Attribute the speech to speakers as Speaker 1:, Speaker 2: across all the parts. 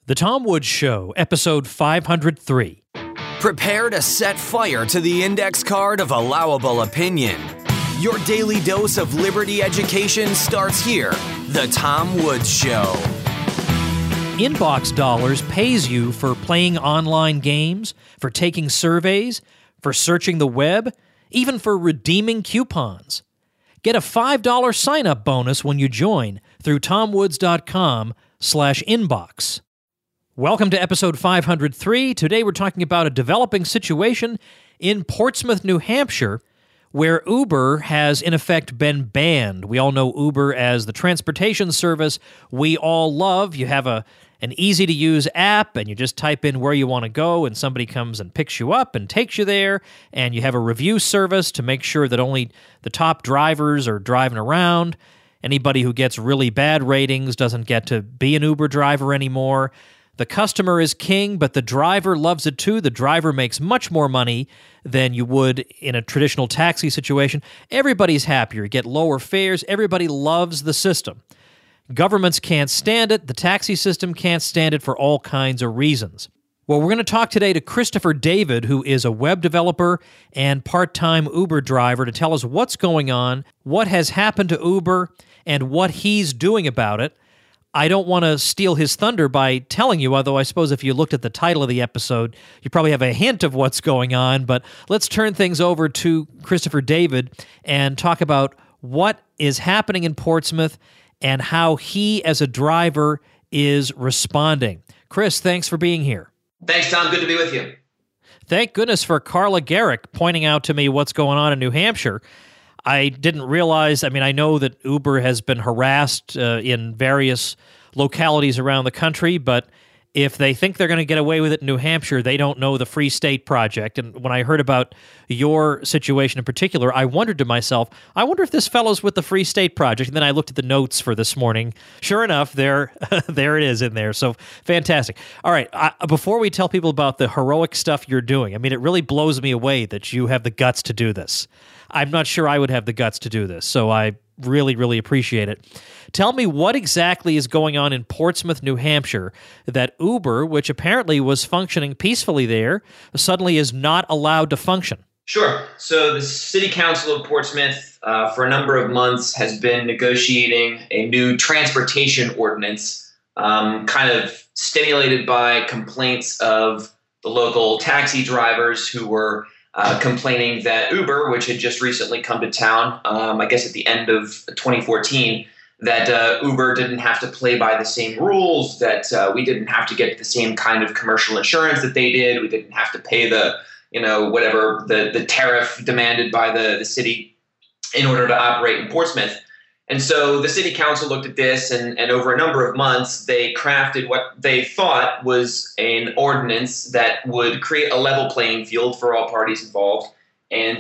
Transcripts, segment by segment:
Speaker 1: The Tom Woods Show, episode 503.
Speaker 2: Prepare to set fire to the index card of allowable opinion. Your daily dose of liberty education starts here. The Tom Woods Show.
Speaker 1: Inbox Dollars pays you for playing online games, for taking surveys, for searching the web, even for redeeming coupons. Get a $5 sign-up bonus when you join through tomwoods.com/inbox. Welcome to episode 503. Today we're talking about a developing situation in Portsmouth, New Hampshire, where Uber has in effect been banned. We all know Uber as the transportation service we all love. You have an easy-to-use app, and you just type in where you want to go, and somebody comes and picks you up and takes you there, and you have a review service to make sure that only the top drivers are driving around. Anybody who gets really bad ratings doesn't get to be an Uber driver anymore. The customer is king, but the driver loves it too. The driver makes much more money than you would in a traditional taxi situation. Everybody's happier. You get lower fares. Everybody loves the system. Governments can't stand it. The taxi system can't stand it for all kinds of reasons. Well, we're going to talk today to Christopher David, who is a web developer and part-time Uber driver, to tell us what's going on, what has happened to Uber, and what he's doing about it. I don't want to steal his thunder by telling you, although I suppose if you looked at the title of the episode, you probably have a hint of what's going on, but let's turn things over to Christopher David and talk about what is happening in Portsmouth and how he, as a driver, is responding. Chris, thanks for being here.
Speaker 3: Thanks, Tom. Good to be with you.
Speaker 1: Thank goodness for Carla Garrick pointing out to me what's going on in New Hampshire. I didn't realize, I know that Uber has been harassed in various localities around the country, but if they think they're going to get away with it in New Hampshire, they don't know the Free State Project. And when I heard about your situation in particular, I wondered to myself, I wonder if this fellow's with the Free State Project. And then I looked at the notes for this morning. Sure enough, there it is in there. So fantastic. All right, before we tell people about the heroic stuff you're doing, it really blows me away that you have the guts to do this. I'm not sure I would have the guts to do this, so I really, really appreciate it. Tell me what exactly is going on in Portsmouth, New Hampshire, that Uber, which apparently was functioning peacefully there, suddenly is not allowed to function.
Speaker 3: Sure. So the City Council of Portsmouth, for a number of months, has been negotiating a new transportation ordinance, kind of stimulated by complaints of the local taxi drivers who were complaining that Uber, which had just recently come to town, I guess at the end of 2014, that Uber didn't have to play by the same rules, that we didn't have to get the same kind of commercial insurance that they did. We didn't have to pay the tariff demanded by the city in order to operate in Portsmouth. And so the city council looked at this, and over a number of months, they crafted what they thought was an ordinance that would create a level playing field for all parties involved and,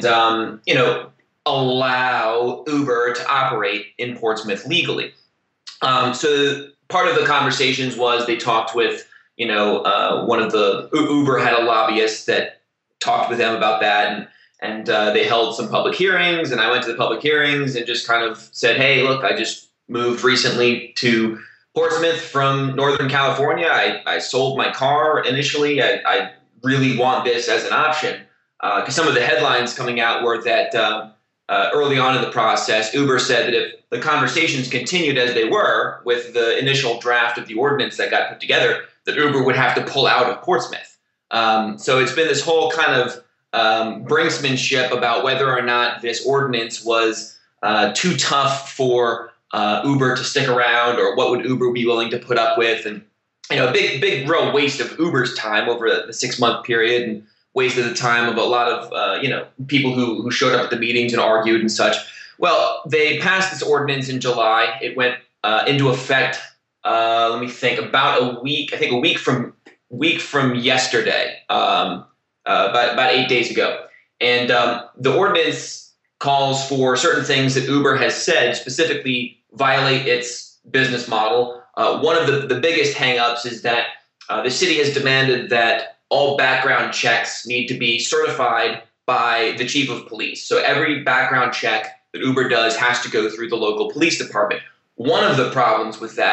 Speaker 3: allow Uber to operate in Portsmouth legally. So part of the conversations was they talked with, one of the Uber had a lobbyist that talked with them about that, and they held some public hearings, and I went to the public hearings and just kind of said, hey, look, I just moved recently to Portsmouth from Northern California. I sold my car initially. I really want this as an option. Because some of the headlines coming out were that early on in the process, Uber said that if the conversations continued as they were with the initial draft of the ordinance that got put together, that Uber would have to pull out of Portsmouth. So it's been this whole kind of brinksmanship about whether or not this ordinance was too tough for Uber to stick around, or what would Uber be willing to put up with. And, a big real waste of Uber's time over the 6-month period, and wasted the time of a lot of, people who showed up at the meetings and argued and such. Well, they passed this ordinance in July. It went into effect, about a week from yesterday, about 8 days ago. And the ordinance calls for certain things that Uber has said specifically violate its business model. One of the biggest hangups is that the city has demanded that all background checks need to be certified by the chief of police. So every background check that Uber does has to go through the local police department. One of the problems with that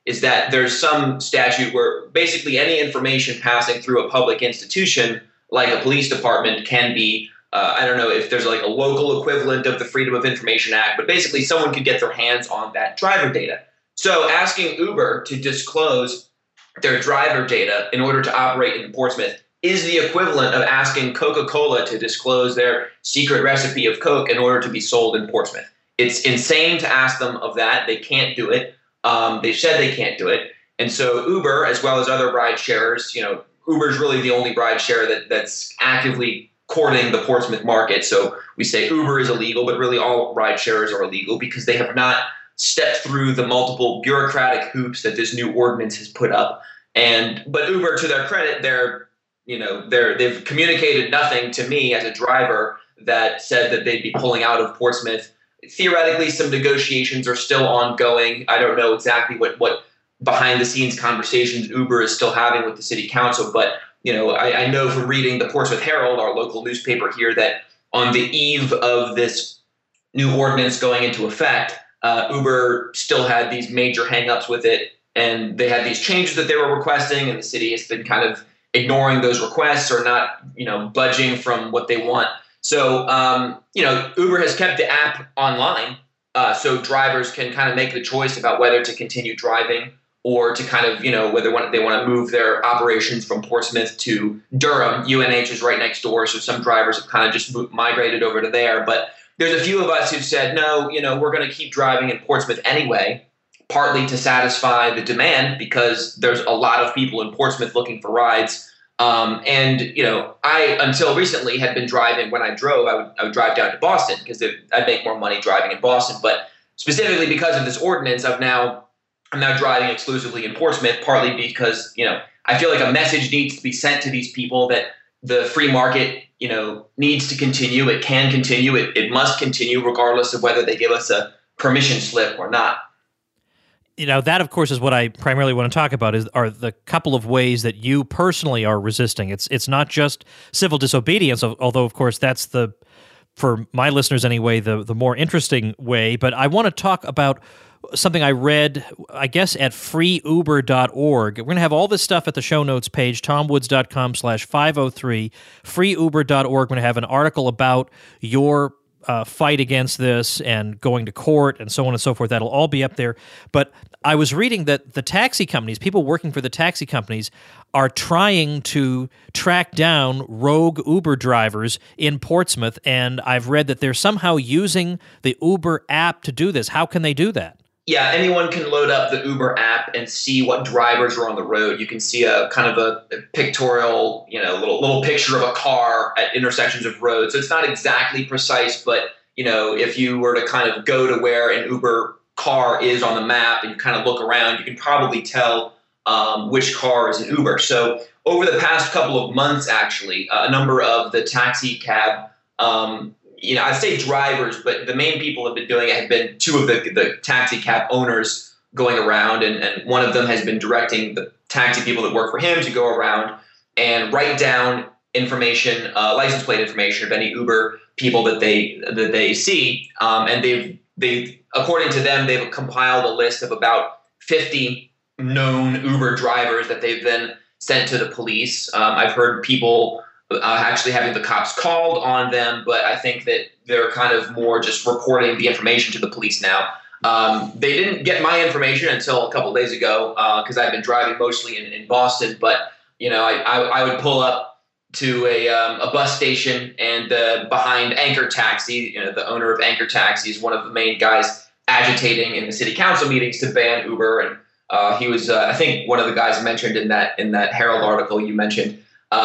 Speaker 3: is that there's some statute where basically any information passing through a public institution, like a police department, can be, I don't know if there's like a local equivalent of the Freedom of Information Act, but basically someone could get their hands on that driver data. So asking Uber to disclose their driver data in order to operate in Portsmouth is the equivalent of asking Coca-Cola to disclose their secret recipe of Coke in order to be sold in Portsmouth. It's insane to ask them of that. They can't do it. They've said they can't do it. And so Uber, as well as other ride sharers, Uber is really the only ride share that's actively courting the Portsmouth market. So we say Uber is illegal, but really all ride sharers are illegal because they have not stepped through the multiple bureaucratic hoops that this new ordinance has put up. But Uber, to their credit, they've communicated nothing to me as a driver that said that they'd be pulling out of Portsmouth. Theoretically, some negotiations are still ongoing. I don't know exactly what behind the scenes conversations Uber is still having with the city council, but I know from reading the Portsmouth Herald, our local newspaper here, that on the eve of this new ordinance going into effect, Uber still had these major hangups with it, and they had these changes that they were requesting, and the city has been kind of ignoring those requests or not, budging from what they want. So, Uber has kept the app online, so drivers can kind of make the choice about whether to continue driving or to kind of, whether they want to move their operations from Portsmouth to Durham. UNH is right next door, so some drivers have kind of just migrated over to there. But there's a few of us who've said, no, we're going to keep driving in Portsmouth anyway, partly to satisfy the demand because there's a lot of people in Portsmouth looking for rides. I, until recently, had been driving. When I drove, I would drive down to Boston because I'd make more money driving in Boston. But specifically because of this ordinance, I'm now driving exclusively in Portsmouth, partly because, I feel like a message needs to be sent to these people that the free market, needs to continue. It can continue. It must continue regardless of whether they give us a permission slip or not.
Speaker 1: That, of course, is what I primarily want to talk about are the couple of ways that you personally are resisting. It's not just civil disobedience, although, of course, that's for my listeners anyway, the more interesting way. But I want to talk about something I read, I guess, at freeuber.org. We're going to have all this stuff at the show notes page, tomwoods.com/503, freeuber.org. We're going to have an article about your fight against this and going to court and so on and so forth. That'll all be up there. But I was reading that the taxi companies, people working for the taxi companies, are trying to track down rogue Uber drivers in Portsmouth, and I've read that they're somehow using the Uber app to do this. How can they do that?
Speaker 3: Yeah, anyone can load up the Uber app and see what drivers are on the road. You can see a kind of a pictorial, little picture of a car at intersections of roads. So it's not exactly precise, but, if you were to kind of go to where an Uber car is on the map and you kind of look around, you can probably tell which car is an Uber. So over the past couple of months, actually, a number of the taxi cab I'd say drivers, but the main people have been doing it have been two of the taxi cab owners going around, and one of them has been directing the taxi people that work for him to go around and write down information, license plate information of any Uber people that they see, and they've according to them, they've compiled a list of about 50 known Uber drivers that they've then sent to the police. I've heard people actually having the cops called on them, but I think that they're kind of more just reporting the information to the police now. They didn't get my information until a couple of days ago because I've been driving mostly in Boston, but I would pull up to a bus station and behind Anchor Taxi, the owner of Anchor Taxi is one of the main guys agitating in the city council meetings to ban Uber, and he was I think one of the guys mentioned in that Herald article you mentioned.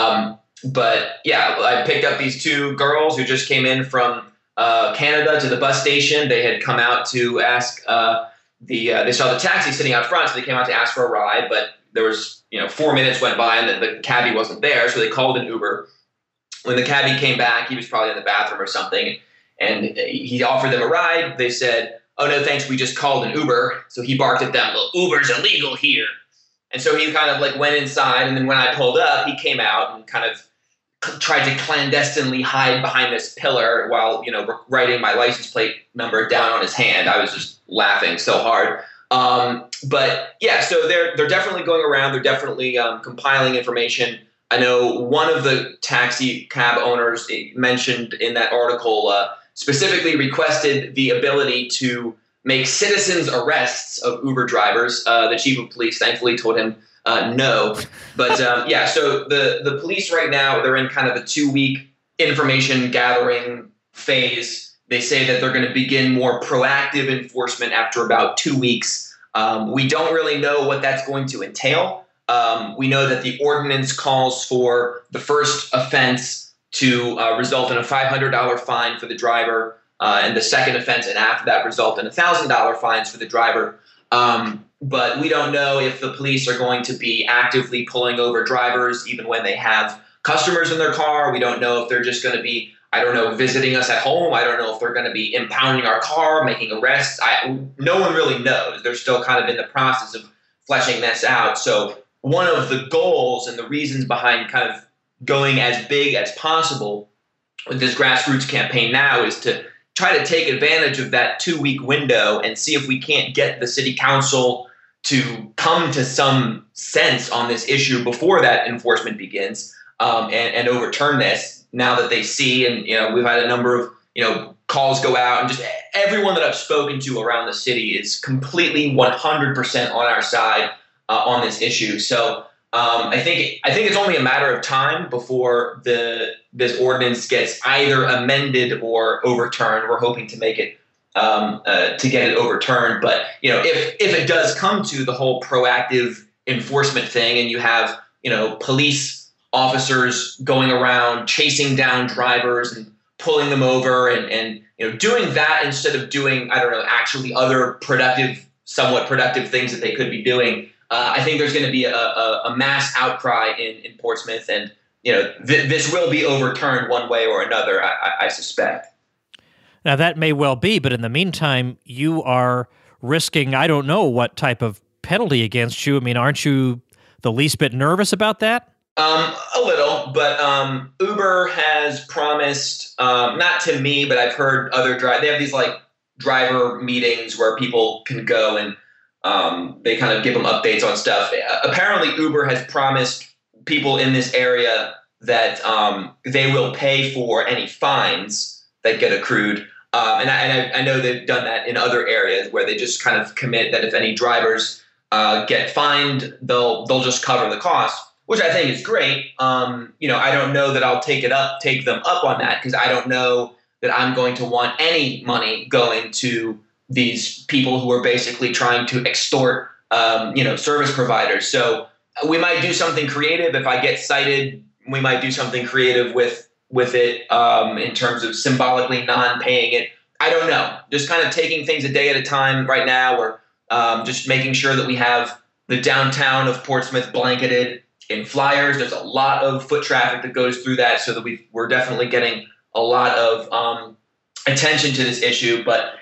Speaker 3: But yeah, I picked up these two girls who just came in from Canada to the bus station. They had come out to ask they saw the taxi sitting out front, so they came out to ask for a ride. But there was 4 minutes went by and the cabbie wasn't there, so they called an Uber. When the cabbie came back, he was probably in the bathroom or something, and he offered them a ride. They said, "Oh no, thanks, we just called an Uber." So he barked at them, "Well, Uber's illegal here." And so he kind of went inside, and then when I pulled up, he came out and kind of tried to clandestinely hide behind this pillar while, writing my license plate number down on his hand. I was just laughing so hard. But yeah, so they're definitely going around. They're definitely compiling information. I know one of the taxi cab owners mentioned in that article specifically requested the ability to make citizens arrests of Uber drivers. The chief of police thankfully told him no. But yeah, so the police right now, they're in kind of a 2-week information gathering phase. They say that they're going to begin more proactive enforcement after about 2 weeks. We don't really know what that's going to entail. We know that the ordinance calls for the first offense to result in a $500 fine for the driver, and the second offense and after that result in $1,000 fines for the driver. But we don't know if the police are going to be actively pulling over drivers even when they have customers in their car. We don't know if they're just going to be, visiting us at home. I don't know if they're going to be impounding our car, making arrests. No one really knows. They're still kind of in the process of fleshing this out. So one of the goals and the reasons behind kind of going as big as possible with this grassroots campaign now is to try to take advantage of that 2-week window and see if we can't get the city council to come to some sense on this issue before that enforcement begins, and overturn this now that they see. And, we've had a number of, calls go out, and just everyone that I've spoken to around the city is completely 100% on our side on this issue. So I think it's only a matter of time before this ordinance gets either amended or overturned. We're hoping to make it to get it overturned. But if it does come to the whole proactive enforcement thing, and you have police officers going around chasing down drivers and pulling them over, and doing that instead of doing actually other somewhat productive things that they could be doing. I think there's going to be a mass outcry in Portsmouth, and this will be overturned one way or another, I suspect.
Speaker 1: Now, that may well be, but in the meantime, you are risking, I don't know what type of penalty against you. I mean, aren't you the least bit nervous about that?
Speaker 3: A little, but Uber has promised, not to me, but I've heard other they have these driver meetings where people can go and they kind of give them updates on stuff. Apparently, Uber has promised people in this area that they will pay for any fines that get accrued. And I know they've done that in other areas where they just kind of commit that if any drivers get fined, they'll just cover the cost, which I think is great. I don't know that I'll take them up on that, because I don't know that I'm going to want any money going to these people who are basically trying to extort, service providers. So we might do something creative. If I get cited, we might do something creative with it in terms of symbolically non-paying it. I don't know. Just kind of taking things a day at a time right now. We're just making sure that we have the downtown of Portsmouth blanketed in flyers. There's a lot of foot traffic that goes through that, so that we're definitely getting a lot of attention to this issue. But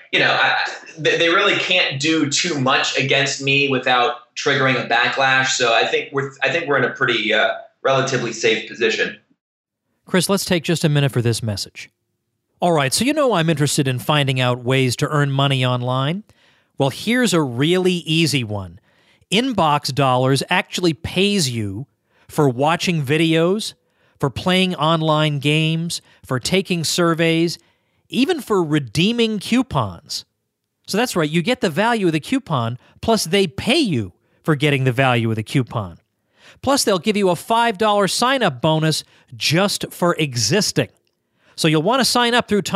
Speaker 3: they really can't do too much against me without triggering a backlash. So I think we're in a pretty relatively safe position.
Speaker 1: Chris, let's take just a minute for this message. All right, so I'm interested in finding out ways to earn money online. Well, here's a really easy one. Inbox Dollars actually pays you for watching videos, for playing online games, for taking surveys, even for redeeming coupons. So that's right, you get the value of the coupon, plus they pay you for getting the value of the coupon. Plus, they'll give you a $5 sign-up bonus just for existing. So you'll want to sign up through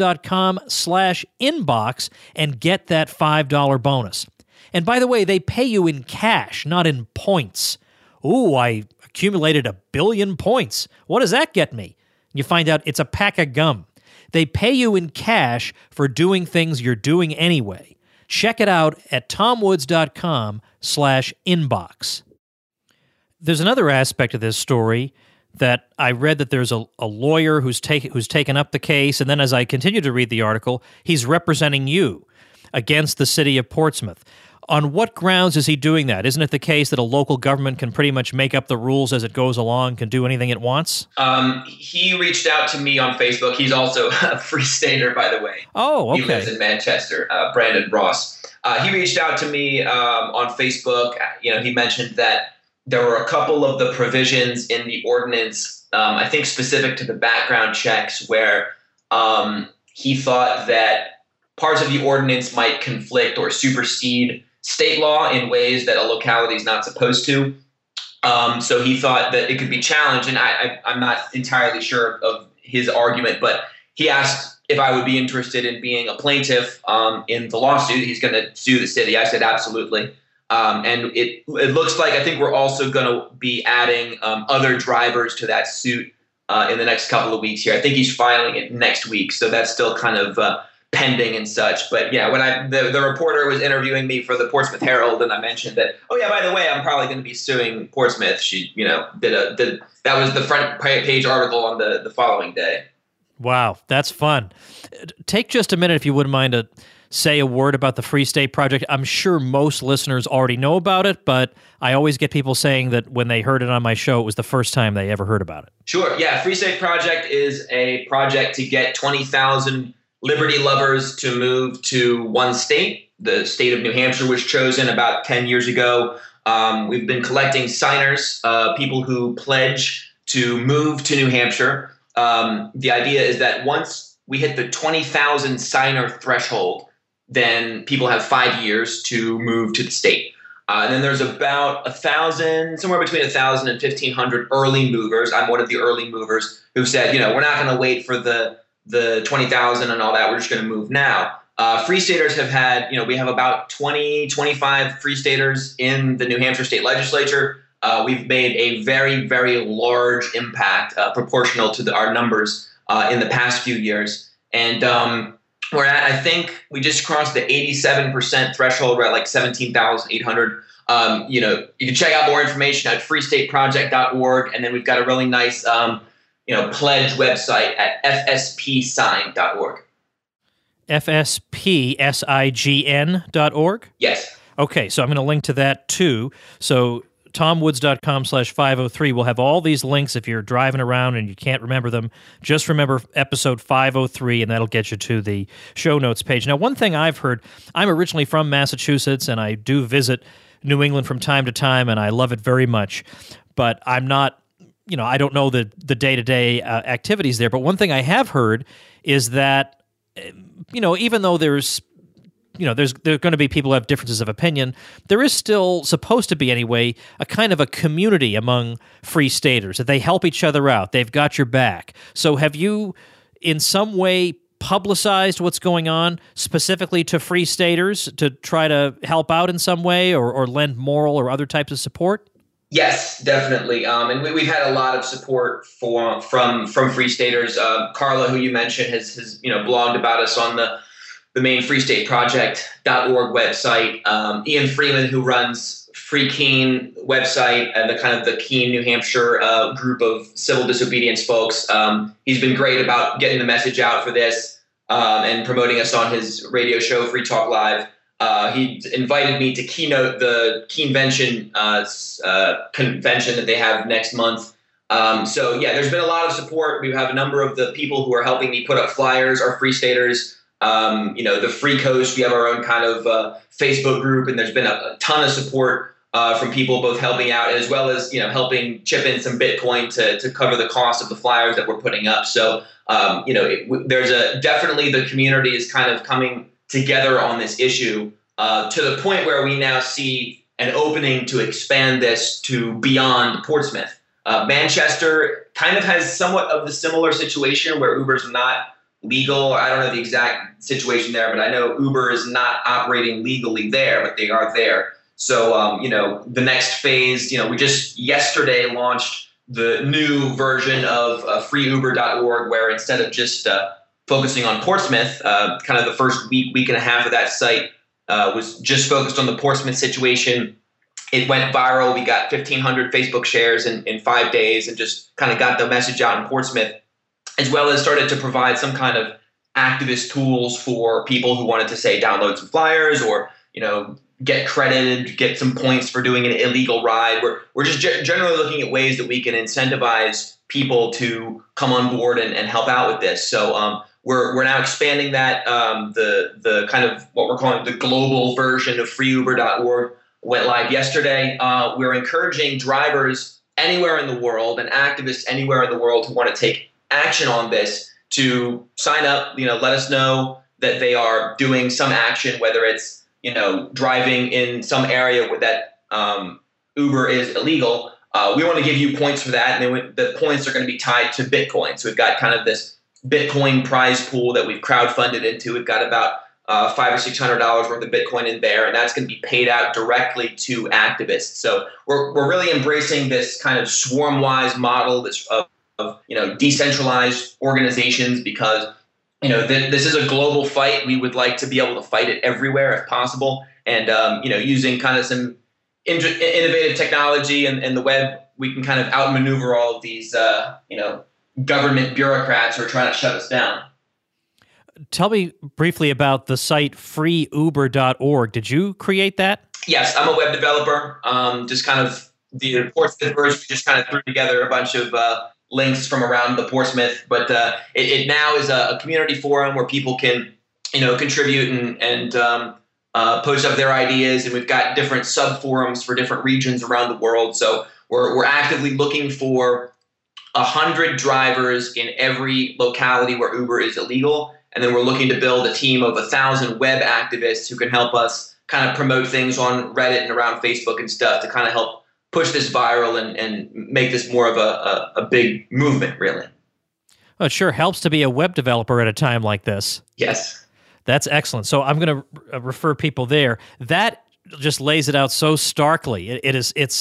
Speaker 1: tomwoods.com/inbox and get that $5 bonus. And by the way, they pay you in cash, not in points. Ooh, I accumulated 1 billion points. What does that get me? You find out it's a pack of gum. They pay you in cash for doing things you're doing anyway. Check it out at tomwoods.com/inbox. There's another aspect of this story that I read, that there's a lawyer who's taken up the case, and then as I continue to read the article, he's representing you against the city of Portsmouth. On what grounds is he doing that? Isn't it the case that a local government can pretty much make up the rules as it goes along, can do anything it wants?
Speaker 3: He reached out to me on Facebook. He's also a Free Stater, by the way.
Speaker 1: Oh, okay.
Speaker 3: He lives in Manchester, Brandon Ross. He reached out to me on Facebook. He mentioned that there were a couple of the provisions in the ordinance, I think specific to the background checks, where he thought that parts of the ordinance might conflict or supersede state law in ways that a locality is not supposed to. So he thought that it could be challenged, and I'm not entirely sure of his argument, but he asked if I would be interested in being a plaintiff in the lawsuit. He's going to sue the city. I said absolutely. And it looks like I think we're also going to be adding other drivers to that suit in the next couple of weeks here. I think he's filing it next week, so that's still kind of pending and such. But yeah, when the reporter was interviewing me for the Portsmouth Herald, and I mentioned that, oh yeah, by the way, I'm probably going to be suing Portsmouth. She, did that was the front page article on the following day.
Speaker 1: Wow, that's fun. Take just a minute, if you wouldn't mind, to say a word about the Free State Project. I'm sure most listeners already know about it, but I always get people saying that when they heard it on my show, it was the first time they ever heard about it.
Speaker 3: Sure. Yeah, Free State Project is a project to get 20,000 liberty lovers to move to one state. The state of New Hampshire was chosen about 10 years ago. We've been collecting signers, people who pledge to move to New Hampshire. The idea is that once we hit the 20,000 signer threshold, then people have 5 years to move to the state. And then there's about 1,000, somewhere between 1,000 and 1,500 early movers. I'm one of the early movers who said, we're not going to wait for the 20,000 and all that. We're just going to move now. Free Staters have had, we have about 20, 25 Free Staters in the New Hampshire State Legislature. We've made a very, very large impact proportional to our numbers in the past few years. And we're at, I think we just crossed the 87% threshold. We're at like 17,800. You can check out more information at freestateproject.org. And then we've got a really nice, pledge website at fspsign.org.
Speaker 1: fspsign.org?
Speaker 3: Yes.
Speaker 1: Okay, so I'm going to link to that too. So tomwoods.com/503 will have all these links. If you're driving around and you can't remember them, just remember episode 503, and that'll get you to the show notes page. Now, one thing I've heard, I'm originally from Massachusetts, and I do visit New England from time to time, and I love it very much, but I'm not, I don't know the day-to-day activities there. But one thing I have heard is that, even though there's there are going to be people who have differences of opinion, there is still supposed to be, anyway, a kind of a community among Free Staters, that they help each other out. They've got your back. So have you in some way publicized what's going on specifically to Free Staters to try to help out in some way or lend moral or other types of support?
Speaker 3: Yes, definitely. And we've had a lot of support from Free Staters. Carla, who you mentioned, has blogged about us on the main freestateproject.org website. Ian Freeman, who runs Free Keene website and the Keene, New Hampshire group of civil disobedience folks. He's been great about getting the message out for this and promoting us on his radio show, Free Talk Live. He invited me to keynote the Keenvention convention that they have next month. So yeah, there's been a lot of support. We have a number of the people who are helping me put up flyers are Free Staters. The Free Coast, we have our own kind of Facebook group, and there's been a ton of support from people both helping out as well as helping chip in some Bitcoin to cover the cost of the flyers that we're putting up. So there's definitely the community is kind of coming together on this issue to the point where we now see an opening to expand this to beyond Portsmouth. Manchester kind of has somewhat of the similar situation where Uber's not legal. I don't know the exact situation there, but I know Uber is not operating legally there, but they are there. So, the next phase, we just yesterday launched the new version of freeuber.org, where instead of just focusing on Portsmouth, kind of the first week and a half of that site was just focused on the Portsmouth situation. It went viral. We got 1,500 Facebook shares in 5 days and just kind of got the message out in Portsmouth, as well as started to provide some kind of activist tools for people who wanted to, say, download some flyers or, get credited, get some points for doing an illegal ride. We're just generally looking at ways that we can incentivize people to come on board and help out with this. So we're now expanding that. The kind of what we're calling the global version of freeuber.org went live yesterday. We're encouraging drivers anywhere in the world and activists anywhere in the world who want to take action on this to sign up, let us know that they are doing some action, whether it's, driving in some area where that Uber is illegal. We want to give you points for that. And the points are going to be tied to Bitcoin. So we've got kind of this Bitcoin prize pool that we've crowdfunded into. We've got about $500 or $600 worth of Bitcoin in there, and that's going to be paid out directly to activists. So we're really embracing this kind of swarm-wise model of decentralized organizations because this is a global fight. We would like to be able to fight it everywhere if possible, and using kind of some innovative technology and the web, we can kind of outmaneuver all of these government bureaucrats who are trying to shut us down.
Speaker 1: Tell me briefly about the site freeuber.org. Did you create that?
Speaker 3: Yes, I'm a web developer. Just kind of the Portsmouth version, we just kind of threw together a bunch of links from around the Portsmouth. But it now is a community forum where people can, contribute and post up their ideas. And we've got different sub forums for different regions around the world. So we're actively looking for 100 drivers in every locality where Uber is illegal. And then we're looking to build a team of 1,000 web activists who can help us kind of promote things on Reddit and around Facebook and stuff to kind of help push this viral and make this more of a big movement, really.
Speaker 1: Well, it sure helps to be a web developer at a time like this.
Speaker 3: Yes.
Speaker 1: That's excellent. So I'm going to refer people there. That just lays it out so starkly. It's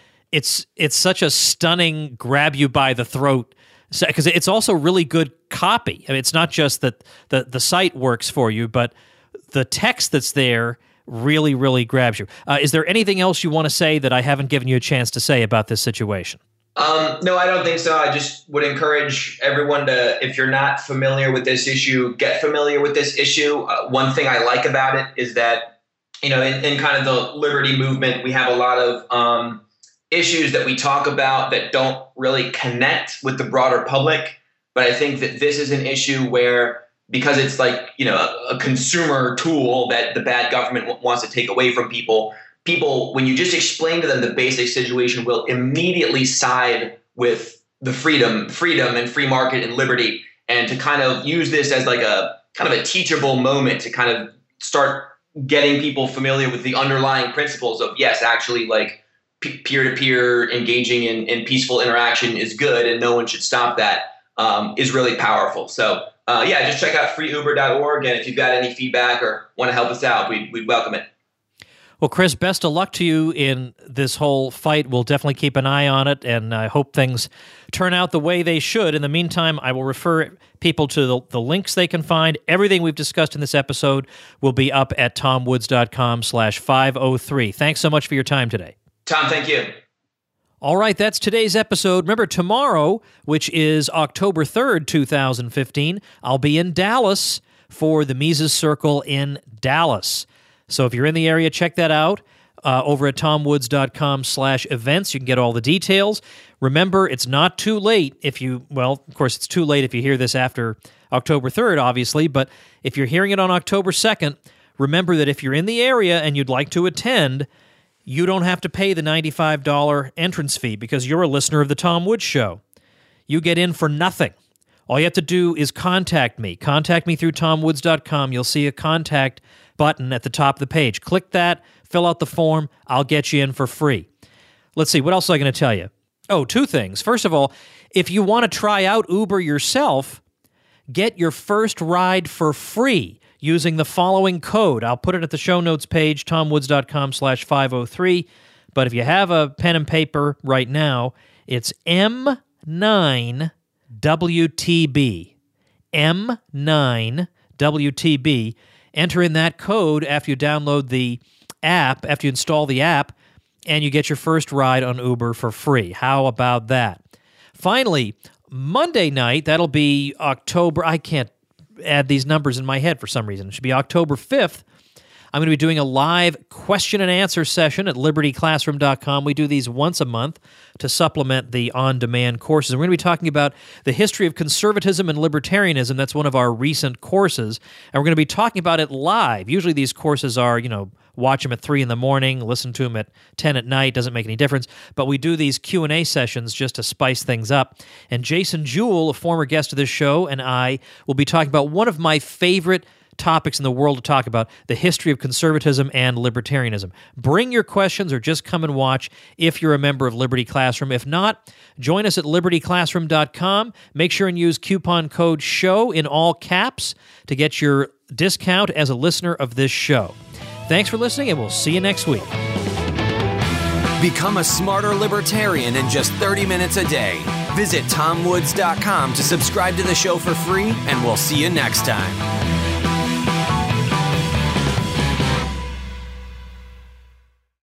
Speaker 1: such a stunning grab you by the throat, because it's also really good copy. I mean, it's not just that the site works for you, but the text that's there really, really grabs you. Is there anything else you want to say that I haven't given you a chance to say about this situation?
Speaker 3: No, I don't think so. I just would encourage everyone to, if you're not familiar with this issue, get familiar with this issue. One thing I like about it is that, in kind of the liberty movement, we have a lot of issues that we talk about that don't really connect with the broader public. But I think that this is an issue where, because it's like, a consumer tool that the bad government wants to take away from people, when you just explain to them the basic situation, will immediately side with the freedom and free market and liberty, and to kind of use this as like a kind of a teachable moment to kind of start getting people familiar with the underlying principles of, yes, actually, like peer-to-peer engaging in peaceful interaction is good and no one should stop that, is really powerful. So just check out freeuber.org, and if you've got any feedback or want to help us out, we'd welcome it.
Speaker 1: Well, Chris, best of luck to you in this whole fight. We'll definitely keep an eye on it, and I hope things turn out the way they should. In the meantime, I will refer people to the links they can find. Everything we've discussed in this episode will be up at tomwoods.com/503. Thanks so much for your time today.
Speaker 3: Tom, thank you.
Speaker 1: All right, that's today's episode. Remember, tomorrow, which is October 3rd, 2015, I'll be in Dallas for the Mises Circle in Dallas. So if you're in the area, check that out over at tomwoods.com/events. You can get all the details. Remember, it's not too late of course, it's too late if you hear this after October 3rd, obviously, but if you're hearing it on October 2nd, remember that if you're in the area and you'd like to attend, you don't have to pay the $95 entrance fee because you're a listener of The Tom Woods Show. You get in for nothing. All you have to do is contact me. Contact me through tomwoods.com. You'll see a contact button at the top of the page. Click that, fill out the form, I'll get you in for free. Let's see, what else was I going to tell you? Oh, two things. First of all, if you want to try out Uber yourself, get your first ride for free using the following code. I'll put it at the show notes page, tomwoods.com/503. But if you have a pen and paper right now, it's M9WTB. M9WTB. Enter in that code after you download the app, after you install the app, and you get your first ride on Uber for free. How about that? Finally, Monday night, that'll be October, I can't add these numbers in my head for some reason. It should be October 5th. I'm going to be doing a live question and answer session at libertyclassroom.com. We do these once a month to supplement the on-demand courses. And we're going to be talking about the history of conservatism and libertarianism. That's one of our recent courses. And we're going to be talking about it live. Usually these courses are, watch them at 3 in the morning, listen to them at 10 at night, doesn't make any difference. But we do these Q&A sessions just to spice things up. And Jason Jewell, a former guest of this show, and I will be talking about one of my favorite topics in the world to talk about, the history of conservatism and libertarianism. Bring your questions or just come and watch if you're a member of Liberty Classroom. If not, join us at libertyclassroom.com. Make sure and use coupon code SHOW in all caps to get your discount as a listener of this show. Thanks for listening, and we'll see you next week.
Speaker 2: Become a smarter libertarian in just 30 minutes a day. Visit TomWoods.com to subscribe to the show for free, and we'll see you next time.